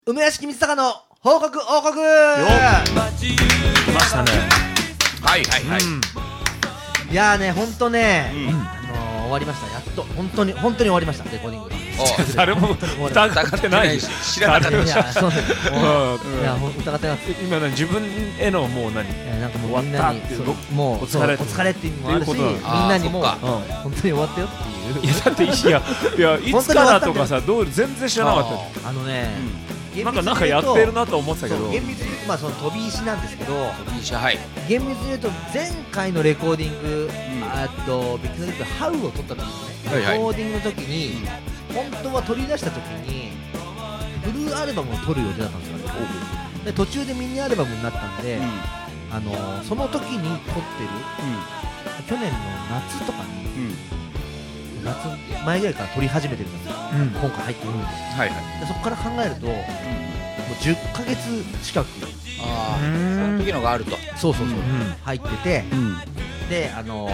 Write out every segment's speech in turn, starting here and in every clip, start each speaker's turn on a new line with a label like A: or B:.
A: 梅屋敷光隆の報告王国。
B: 来ましたね。
C: はいはいはい。
A: いやーね、ほんとね、終わりました。やっと本当に終わりました、レコーディングが。
B: 誰も疑ってないし、
C: 知らなかった。
A: いや、そうです。いや、疑ってます。
B: 今ね、自分へのもう何、
A: なんかもうみんなにもうお疲れっていうのもあるし、みんなにも本当に終わったよっていう。
B: いやだっていつからとかさ、全然知らなかった。
A: あのね、
B: なんかやってるなと思ってたけど、
A: 厳密に言うとその飛び石なんですけど、
C: はい。
A: 厳密に言うと前回のレコーディング、ビッグナイトハウを撮った時にね、レコーディングの時に本当は取り出した時にフルアルバムを撮る予定だったんですよね。で途中でミニアルバムになったんで、その時に撮ってる、去年の夏とかに、夏前ぐらいから撮り始めてるんですよ、今回入ってるんで、でそこから考えると、もう10ヶ月近く、
C: その時のがあると。
A: そう入ってて、でミックスを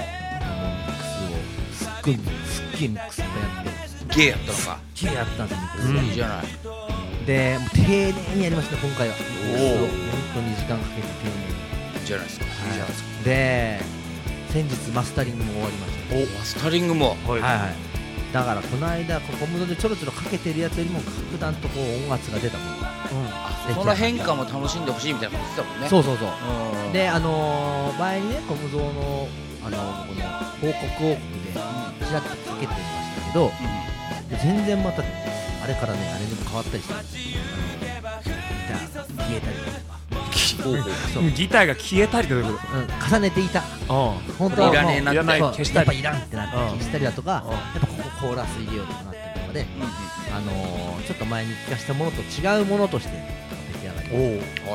A: すっげえミックスいっぱいやって、
C: ゲーやったのか。
A: ゲーやったんですよ、ミックス。
C: いいじゃない。
A: でもう丁寧にやりますね、今回は。本当に時間かけて丁寧に。
C: いいじゃないですか。
A: で先日マスタリングも終わりました。
C: マスタリングも。
A: だからこの間コムドでちょろちょろかけてるやつよりも格段とこう音圧が出たものが、
C: その変化も楽しんでほしいみたいなこと言ってたもんね。
A: そうで前にねコムドのこの報告王国でちらっとかけてましたけど、全然またあれからね、あれにも変わったりしてるんですよ。ギター消えたりとか、
B: ギターが消えたりとか、
A: 重ねていた、本当
C: はいらねえなって、
B: 消したり、
A: やっぱいらんってなって消したりだとか、やっぱここコーラス入れようとかなったりとかで、ちょっと前に聞かしたものと違うものとして出来上がります。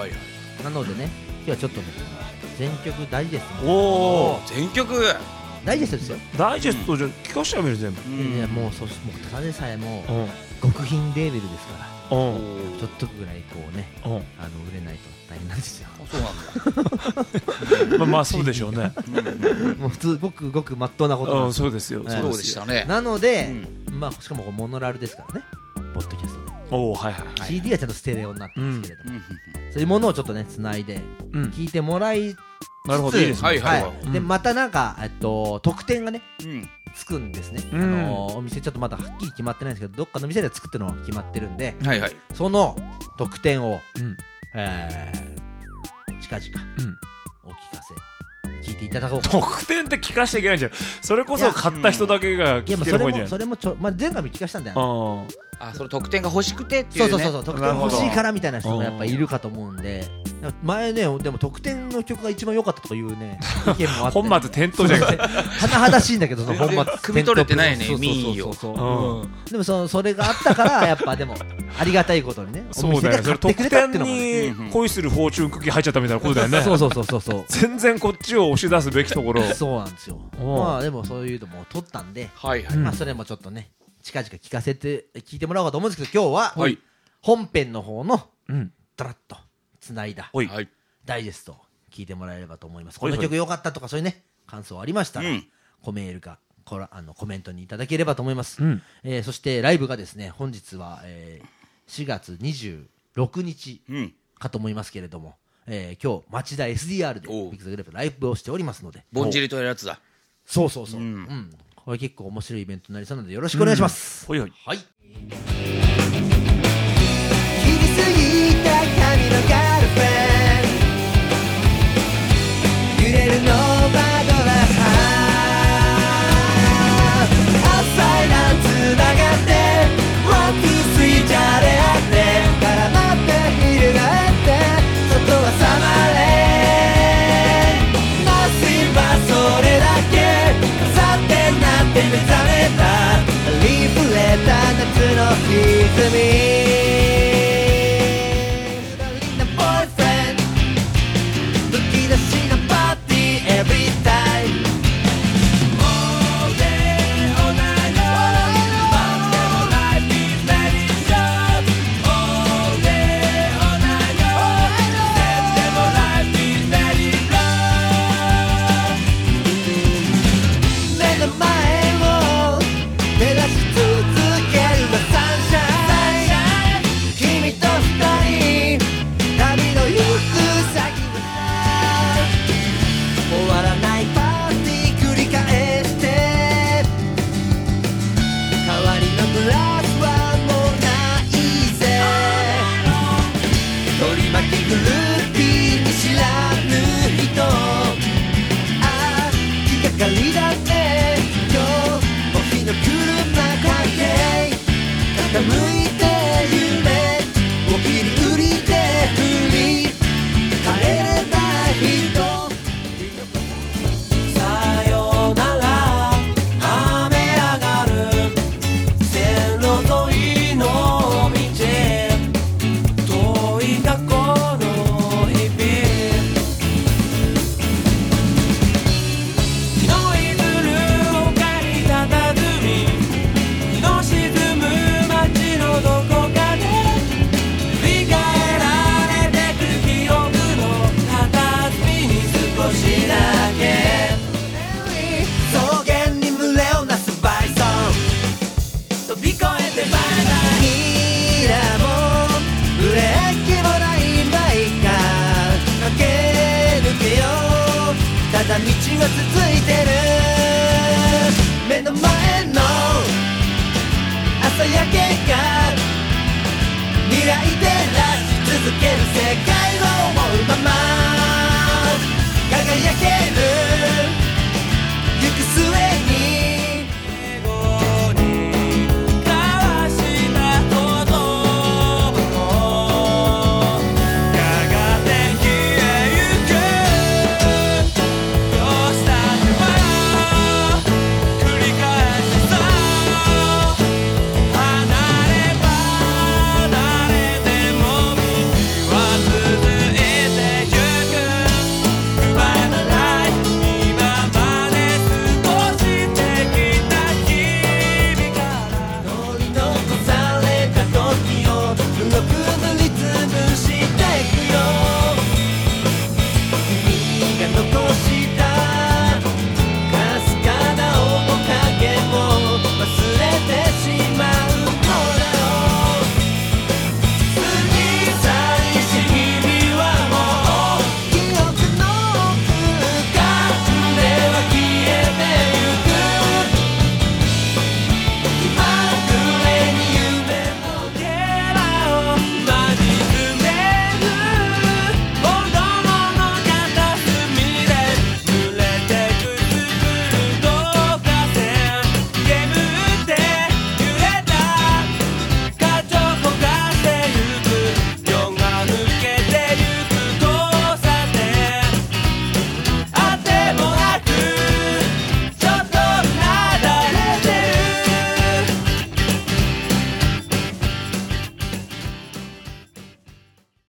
A: なのでね、今日はちょっとね、全曲ダイジェスト、
C: 全曲
A: ダイジェストですよ。
B: ダイジェストじゃ聞かせてあげる全部。
A: いやもうただでさえも極貧レーベルですから、ちょっとぐらいこうね、売れないと大変なんですよ。
C: そうなんだ。
B: まあそうでしょうね。
A: もう普通ごくまっとうなことなんです。
B: そうですよ。
C: そうでしたね。
A: なので、しかもモノラルですからね、ポッドキャストで。CD はちゃんとステレオになってますけれども、そういうものをちょっとねつないで聞いてもらいつつ、
B: なるほど、いいですね。
A: でまたなんか特典がねつくんですね。お店ちょっとまだはっきり決まってないんですけど、どっかの店で作ってるのが決まってるんで、その特典を近々お聞かせ聞いていただこうか。
B: 特典って聞かしちゃいけないじゃん。それこそ買った人だけが聞ける方じゃん。
A: それも前回も聞かしたんだよね。
C: その特典が欲しくてっていうね。
A: そう特典欲しいからみたいな人もやっぱいるかと思うんで、前ね、でも特典の曲が一番良かったとかいうね意見もあって、
B: 本末転倒じゃん。
A: 甚だしいんだけど、その本末
C: 汲み取れてないね、民意を。
A: でもそれがあったからやっぱでもありがたいことにね、お店で買ってくれたっていうのもね、
B: 特典に恋するフォーチュンクッキー入っちゃったみたいなことだよね。
A: そう
B: 全然こっちを押し出すべきところ。
A: そうなんですよ。まあでもそういうのも取ったんで、まあそれもちょっとね近々聞いてもらおうかと思うんですけど、今日は本編の方のドラッとつないだダイジェストを聞いてもらえればと思います。この曲良かったとかそういうね感想ありましたら、メールかコメントにいただければと思います。そしてライブがですね、本日は4月26日かと思いますけれども、今日町田 SDR でビッググループライブをしておりますので、
C: ぼんじりとやるやつだ。
A: そう、これ結構面白いイベントになりそうなのでよろしくお願いします。
B: はい。
A: 切りすぎた髪のガールフレンド、揺れるノーバードラハー、アッサイランつながってワンツースリーじゃれ合って絡まって翻って外はサマレー、マスイはそれだけ飾ってなんて目覚めたリフレた夏の歪み、目指し続けるのサンシャインは続いてる。目の前の朝焼けが未来照らし続ける世界